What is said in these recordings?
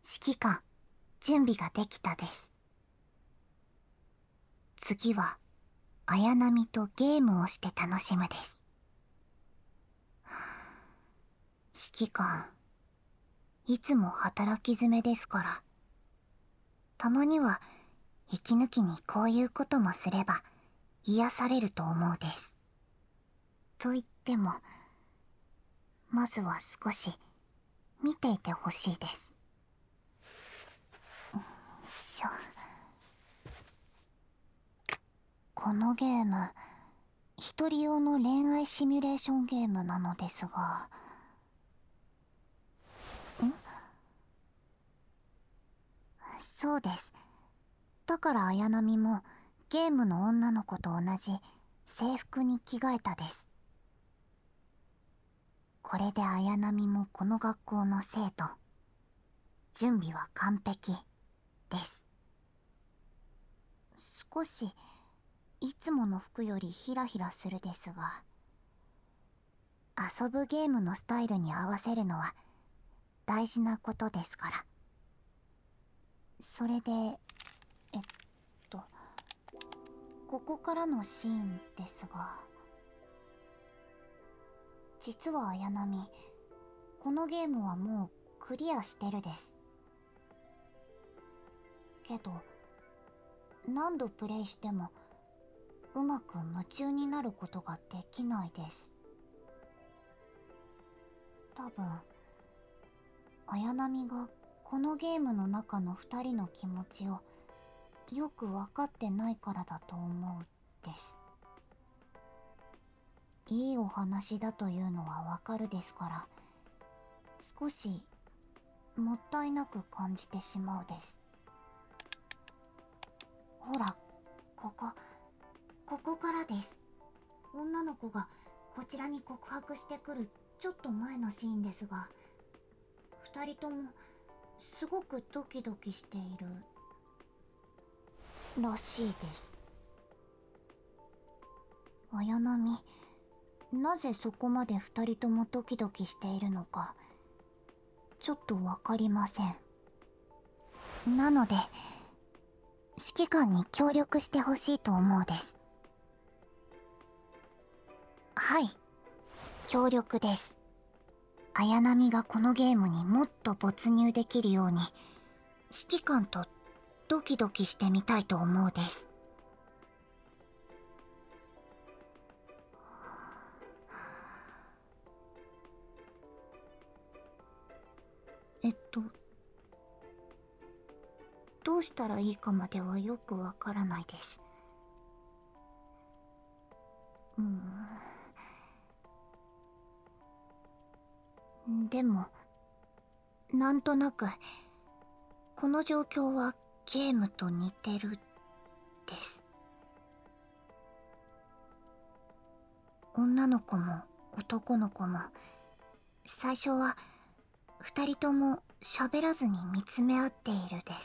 指揮官、準備ができたです。次は、綾波とゲームをして楽しむです。指揮官、いつも働き詰めですから、たまには息抜きにこういうこともすれば癒されると思うです。と言っても、まずは少し見ていてほしいです。このゲーム、一人用の恋愛シミュレーションゲームなのですが、そうです。だから綾波もゲームの女の子と同じ制服に着替えたです。これで綾波もこの学校の生徒。準備は完璧です。少しいつもの服よりヒラヒラするですが、遊ぶゲームのスタイルに合わせるのは大事なことですから。それで、ここからのシーンですが、実は綾波、このゲームはもうクリアしてるです。けど、何度プレイしてもうまく夢中になることができないです。多分、綾波がこのゲームの中の2人の気持ちをよく分かってないからだと思うです。いいお話だというのはわかるですから、少しもったいなく感じてしまうです。ほら、ここからです。女の子がこちらに告白してくるちょっと前のシーンですが、二人ともすごくドキドキしているらしいです。綾波、なぜそこまで二人ともドキドキしているのかちょっとわかりません。なので指揮官に協力してほしいと思うです。はい、協力です。綾波がこのゲームにもっと没入できるように指揮官とドキドキしてみたいと思うです。どうしたらいいかまではよくわからないです。でも、なんとなく、この状況はゲームと似てる、です。女の子も男の子も、最初は、二人とも喋らずに見つめ合っているです。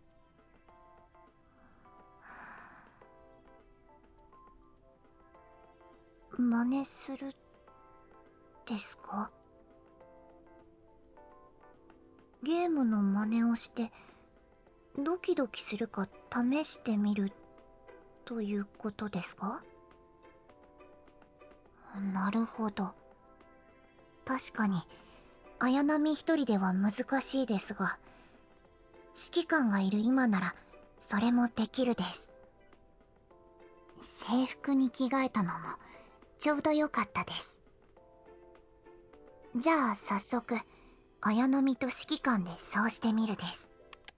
真似する、ですか？ゲームの真似をして、ドキドキするか試してみる、ということですか？なるほど。確かに、綾波一人では難しいですが、指揮官がいる今なら、それもできるです。制服に着替えたのも、ちょうどよかったです。じゃあ早速、綾波と指揮官でそうしてみるです。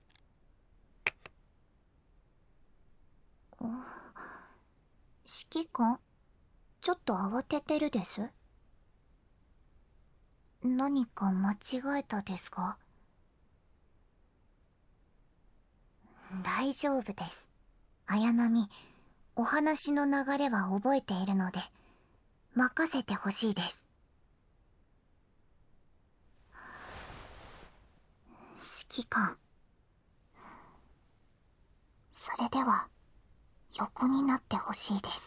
指揮官、ちょっと慌ててるです。何か間違えたですか？大丈夫です。綾波、お話の流れは覚えているので、任せてほしいです。指揮官。それでは、横になってほしいです。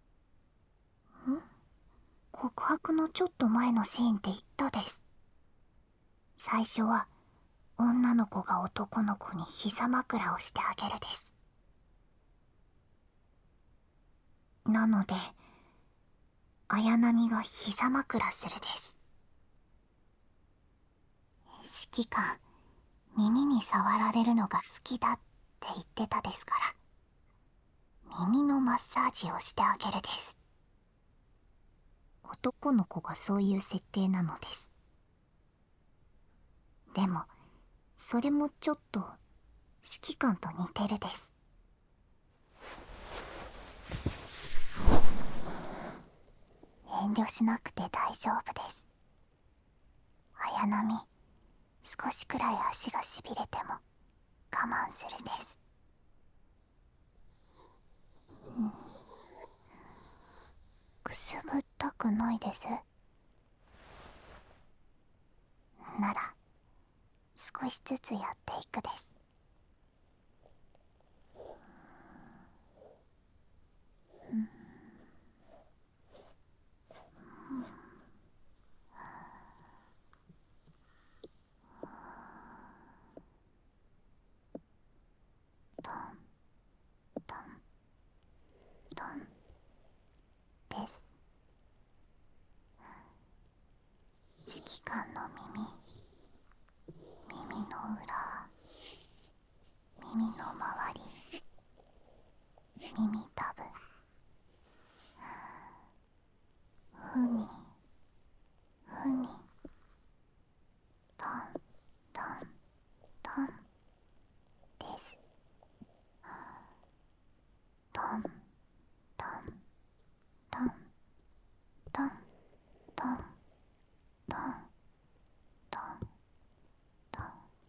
告白のちょっと前のシーンって言ったです。最初は、 女の子が男の子に膝枕をしてあげるです。なので綾波が膝枕するです。指揮官、耳に触られるのが好きだって言ってたですから、耳のマッサージをしてあげるです。男の子がそういう設定なのです。でもそれもちょっと指揮官と似てるです。遠慮しなくて大丈夫です。綾波、少しくらい足がしびれても我慢するです。くすぐったくないです。なら少しずつやっていくです。トントントンです。指揮官の耳の裏、耳の周り、耳たぶ、ふみふみ、トントントンです。トントントントントントントントン、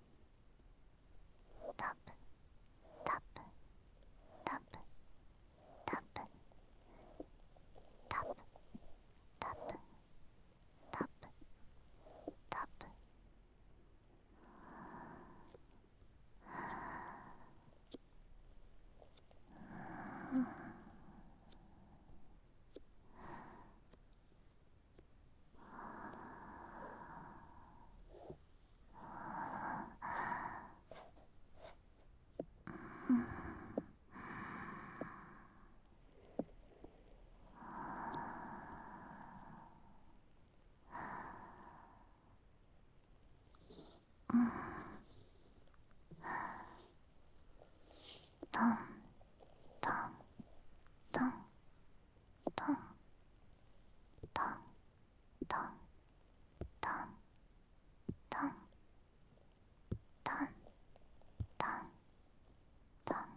タプタプタプタプタプタプタプタプ。トントントントントントントントントントントン。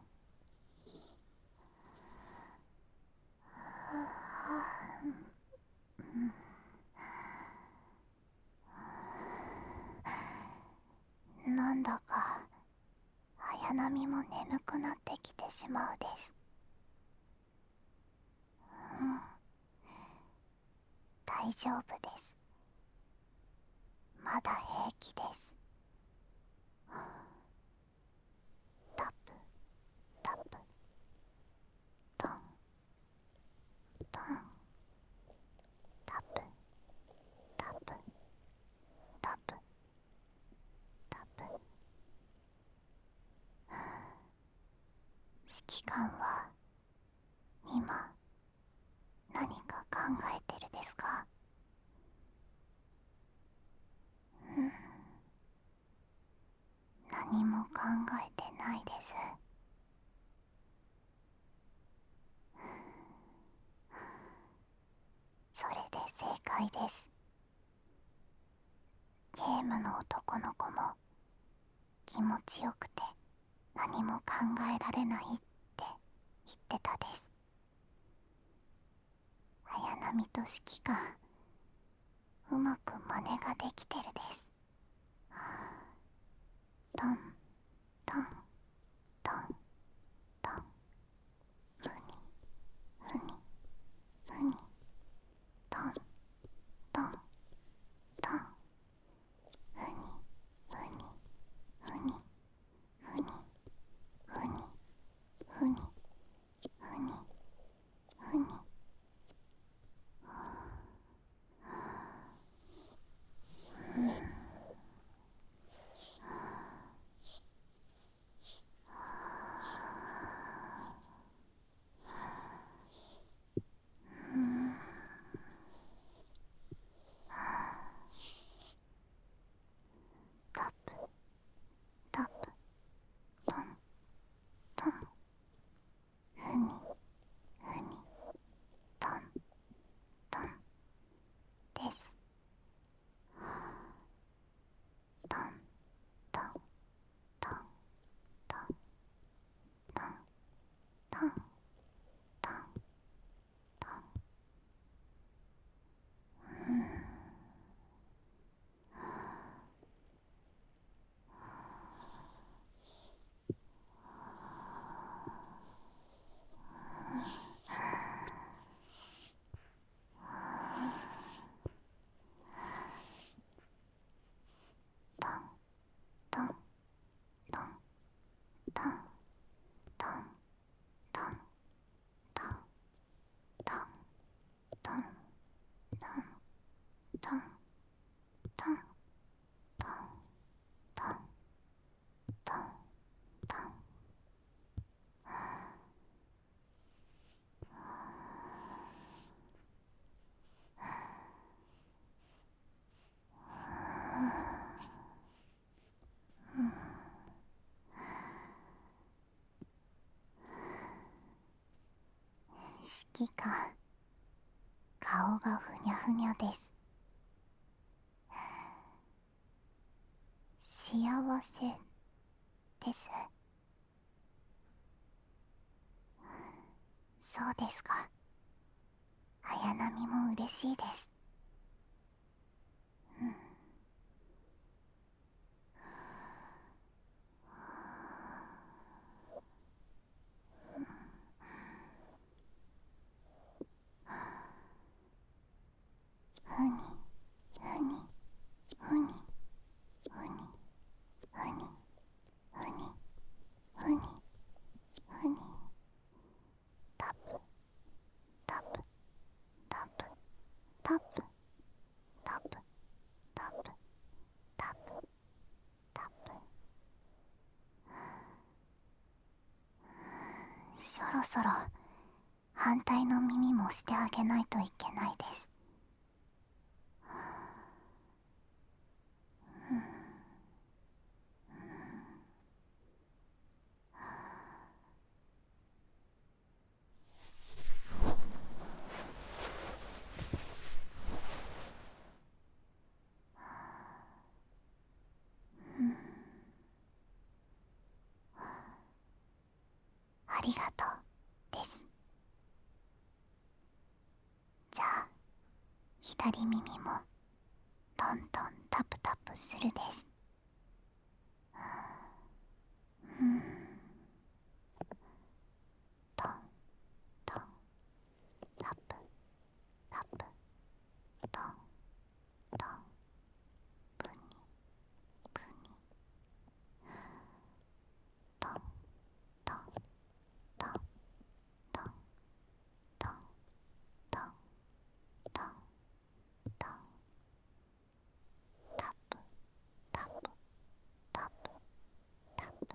なんだか綾波も眠くなってきてしまうです。大丈夫です。まだ平気です。タプタプトントンタプタプタプタプ。指揮官は今何か考えてるですか？何も考えてないです。それで正解です。ゲームの男の子も気持ちよくて何も考えられないって言ってたです。綾波と指揮官、うまく真似ができてるです。トントントントン、ふにふにふに、トントントン、ふにふにふにふにふにふにふにふに。 トントントントントントントントントントントントントントン。指揮官、顔がふにゃふにゃです。幸せです。そうですか。綾波も嬉しいです。ふにふにふにふにふにふにふにふに。タップタップタップタップタップタップタップタップ。そろそろ反対の耳もしてあげないといけないです。ありがとうです。じゃあ左耳もトントンタプタプするです。トントンタプタプトントンプニプニトントントントントントントントンタプタプタプタプ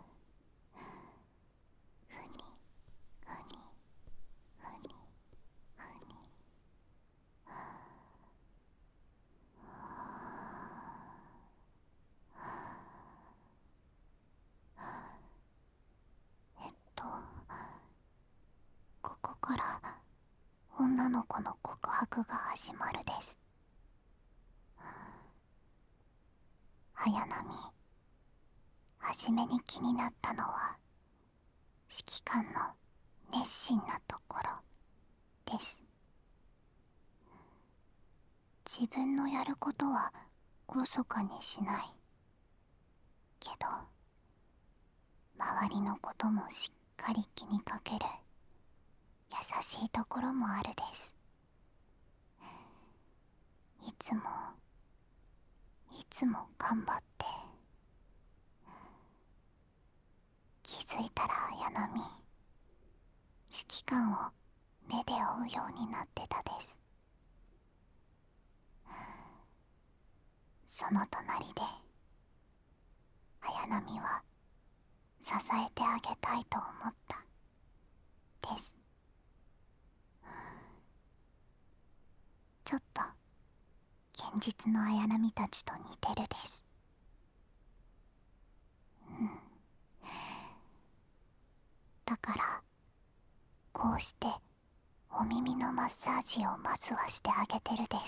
ふにふにふにふに。ここから女の子の告白が始まるです。綾波、はじめに気になったのは指揮官の熱心なところです。自分のやることはおろそかにしないけど、周りのこともしっかり気にかける優しいところもあるです。いつもいつも頑張って。気づいたら綾波、指揮官を目で追うようになってたです。その隣で綾波は支えてあげたいと思ったです。ちょっと現実の綾波たちと似てるです。だからこうしてお耳のマッサージをまずはしてあげてるです。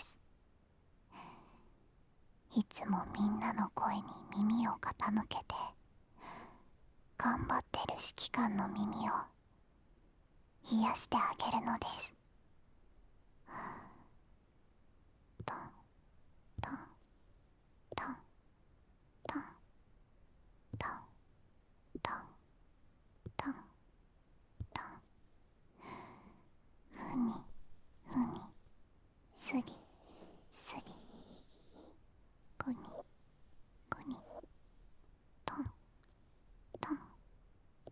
いつもみんなの声に耳を傾けて頑張ってる指揮官の耳を癒してあげるのです。トントントントントントントントン。ふにふにすりすりぷにぷにトントン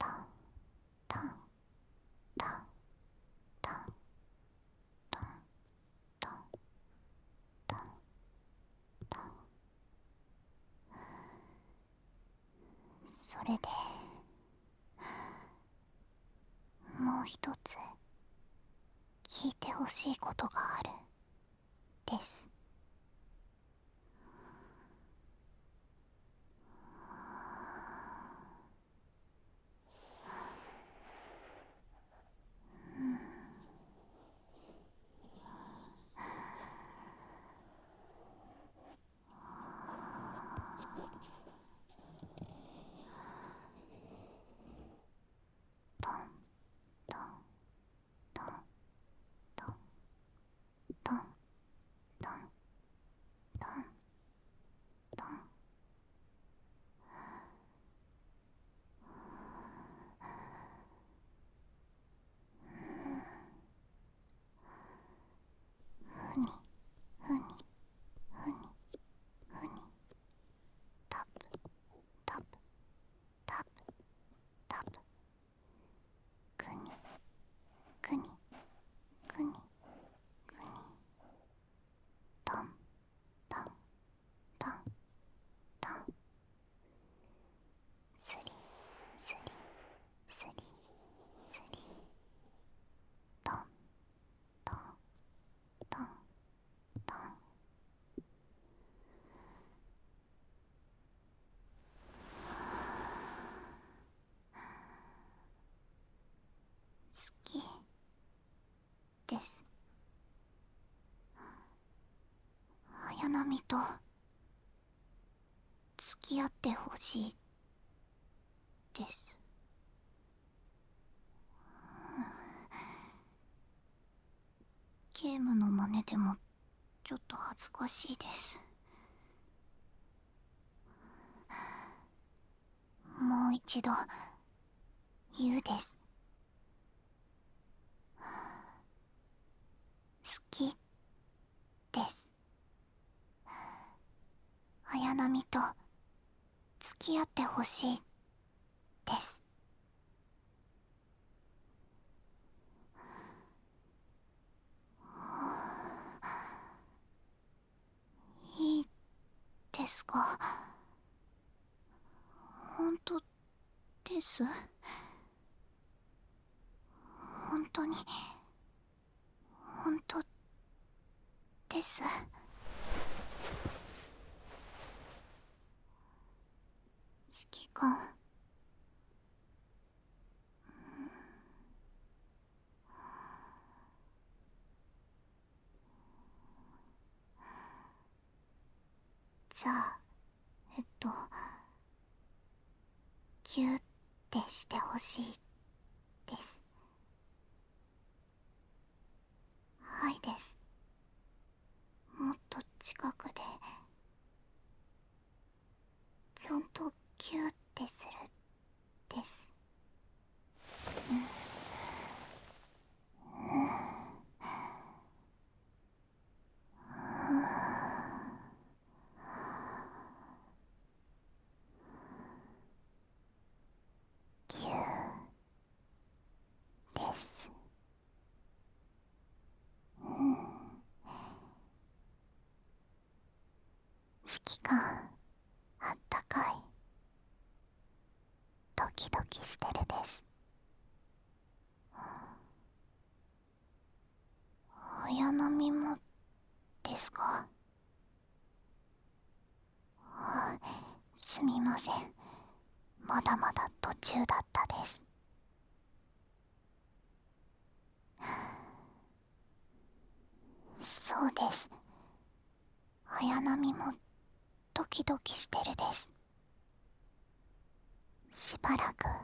れでもう一つ聞いてほしいことがあるです。トントントントントントントントン。ふにふにふにふに。タプタプタプタプ。くにくにくにくに。トントントントン。スリスリスリスリ。トントントントン。好きです。綾波と付き合ってほしいです。ゲームの真似でもちょっと恥ずかしいです。もう一度言うです。好きです。綾波と付き合ってほしいです。いいですか？本当です。本当に本当です。指揮官。じゃあギュッてしてほしいです。はいです。もっと近くでちゃんとギュッてするです。ギュッです。指揮官、あったかい。ドキドキしてるです。綾波もですか？すみません。まだまだ途中だったです。そうです。綾波もドキドキしてるです。しばらく、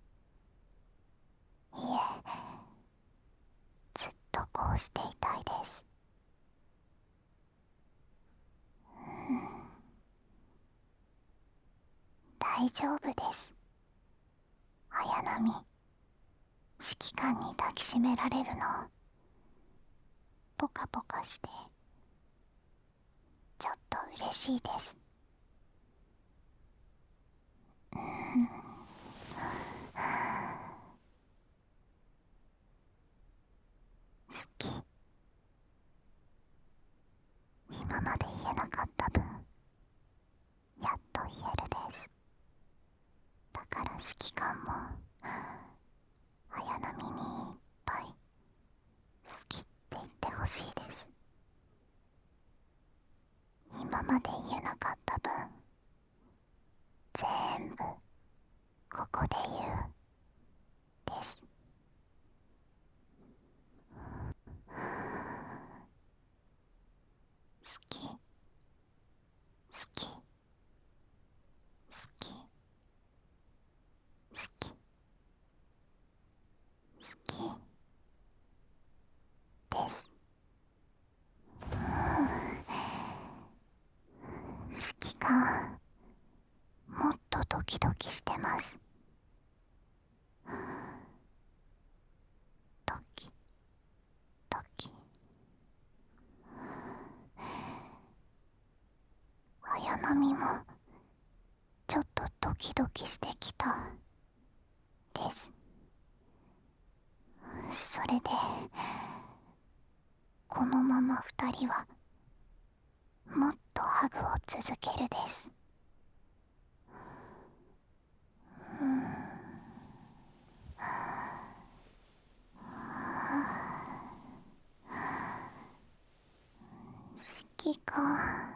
いえ、ずっとこうしていたいです。大丈夫です。綾波、指揮官に抱きしめられるのポカポカしてちょっと嬉しいです。好き。今まで言えなかった分やっと言えるです。だか指揮官も綾波にいっぱい好きって言ってほしいです。今まで言えなかった分全部ここで言うです。好き好き好き好き好きです。指揮官、もっとドキドキしてます。ドキドキ。綾波もちょっとドキドキしてきたです。それでこのまま二人はもっとハグを続けるです。指揮官、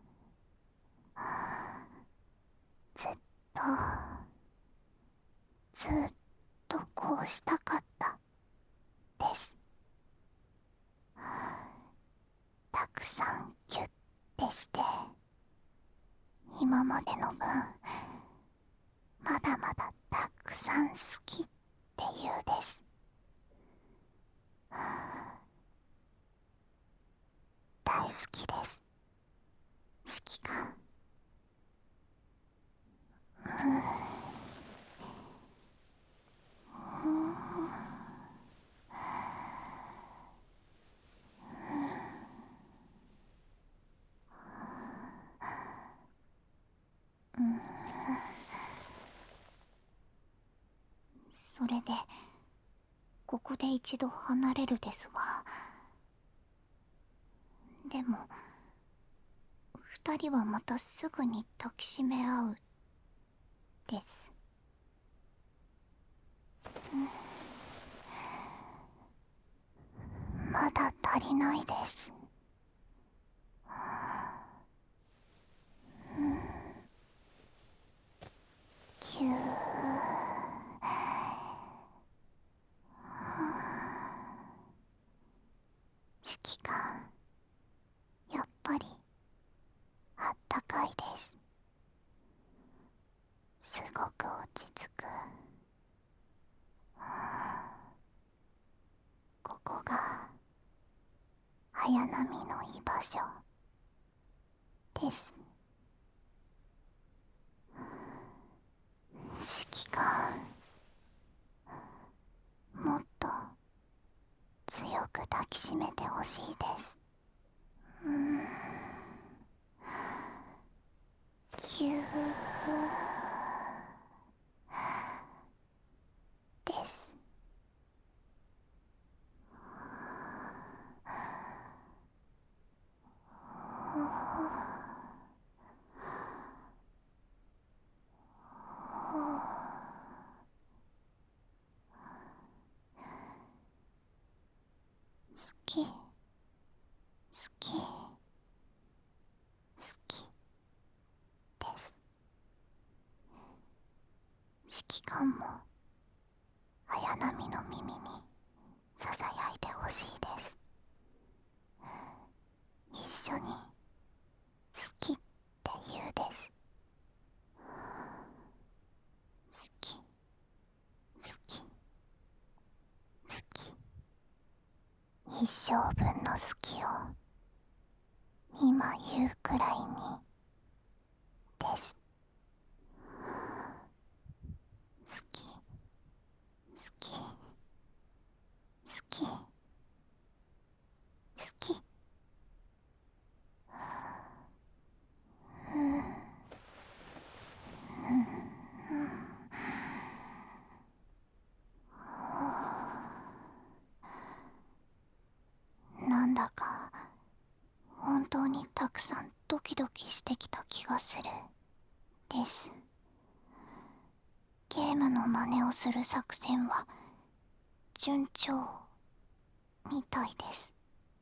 ずっとずっとこうしたかったです。たくさんギュッてして今までの分まだまだたくさん好きって言うです。大好きです、指揮官。それでここで一度離れるですが、でも二人はまたすぐに抱きしめ合うです。まだ足りないです。ぎゅー。指揮官、やっぱりあったかいです。すごく落ち着く。ここが綾波の居場所です。指揮官、もっと強く抱きしめてほしいです。ぎゅーです。好き好き好きです。指揮官も綾波の耳にささやいてほしいです。一緒に好きって言うです。好き好き好き。一生分の好きを今言うくらいにです。好き好き好き好き。なんだか本当にたくさんドキドキしてきた気がするです。 ゲームの真似をする作戦は順調みたいです。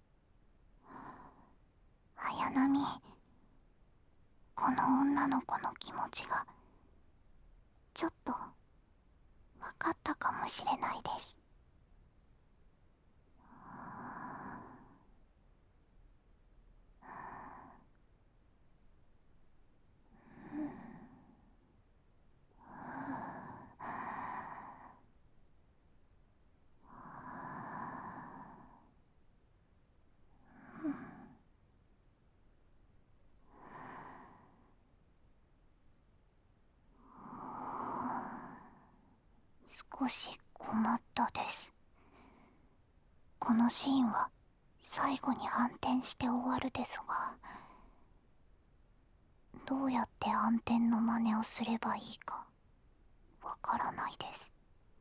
綾波、この女の子の気持ちがちょっと分かったかもしれないです。少し困ったです。このシーンは最後に暗転して終わるですが、どうやって暗転の真似をすればいいかわからないです。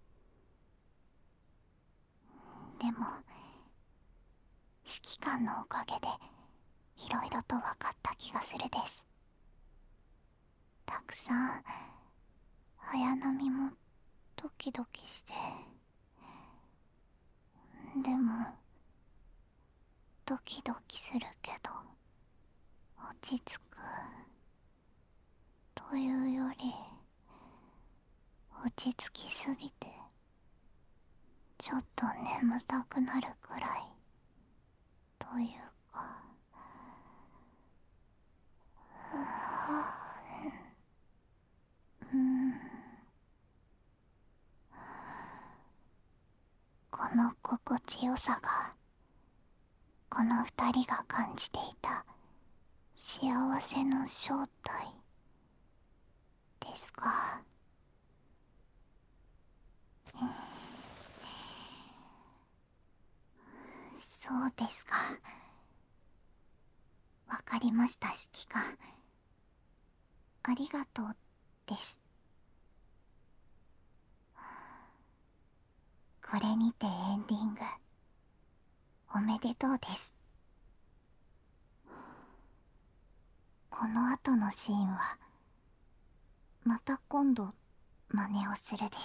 でも指揮官のおかげでいろいろと分かった気がするです。たくさん綾波もドキドキして、でもドキドキするけど落ち着くというより、落ち着きすぎてちょっと眠たくなるくらいというか、この心地よさが、この二人が感じていた幸せの正体ですか。そうですか。わかりました、指揮官。ありがとうです。これにてエンディングおめでとうです。この後のシーンはまた今度真似をするです。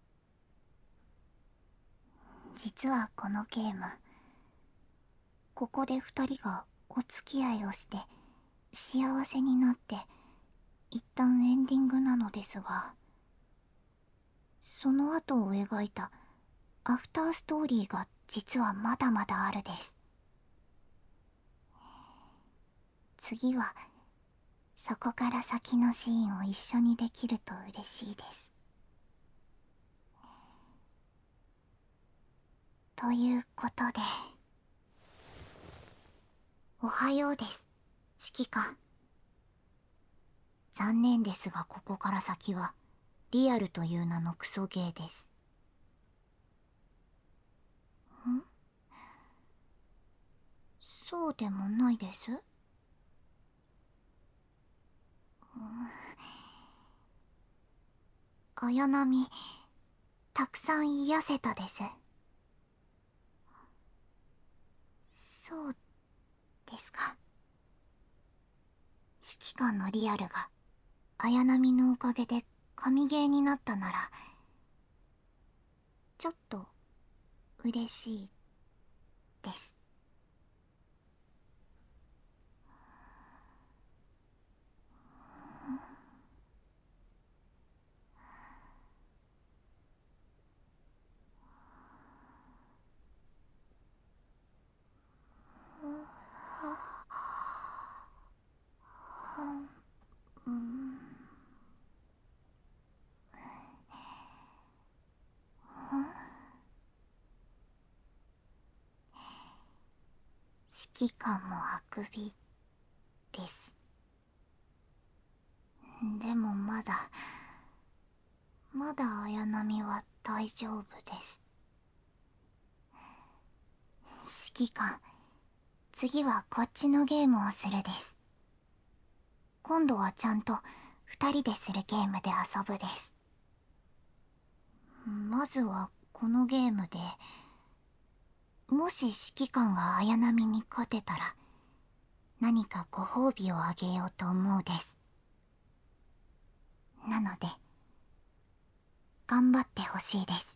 実はこのゲーム、ここで二人がお付き合いをして幸せになって一旦エンディングなのですが、その後を描いたアフターストーリーが実はまだまだあるです。次はそこから先のシーンを一緒にできると嬉しいです。ということで、おはようです、指揮官。残念ですがここから先はリアルという名のクソゲーです。ん？そうでもないです。綾波、たくさん癒せたです。そうですか。指揮官のリアルが綾波のおかげで神ゲーになったなら、ちょっと嬉しいです。うん。指揮官もあくびです。でもまだ綾波は大丈夫です。指揮官、次はこっちのゲームをするです。今度はちゃんと二人でするゲームで遊ぶです。まずはこのゲームで、もし指揮官が綾波に勝てたら何かご褒美をあげようと思うです。なので頑張ってほしいです。